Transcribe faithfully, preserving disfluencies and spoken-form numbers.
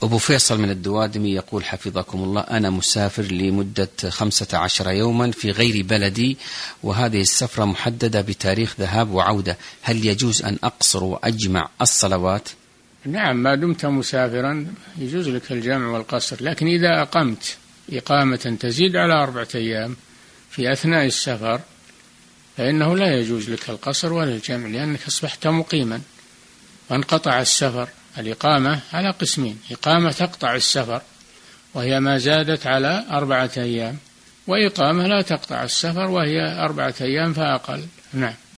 أبو فيصل من الدوادمي يقول حفظكم الله: أنا مسافر لمدة خمسة عشر يوما في غير بلدي، وهذه السفرة محددة بتاريخ ذهاب وعودة، هل يجوز أن أقصر وأجمع الصلوات؟ نعم، ما دمت مسافرا يجوز لك الجمع والقصر، لكن إذا أقمت إقامة تزيد على أربعة أيام في أثناء السفر فإنه لا يجوز لك القصر ولا الجمع، لأنك أصبحت مقيما وانقطع السفر. الإقامة على قسمين: إقامة تقطع السفر وهي ما زادت على أربعة أيام، وإقامة لا تقطع السفر وهي أربعة أيام فأقل. نعم.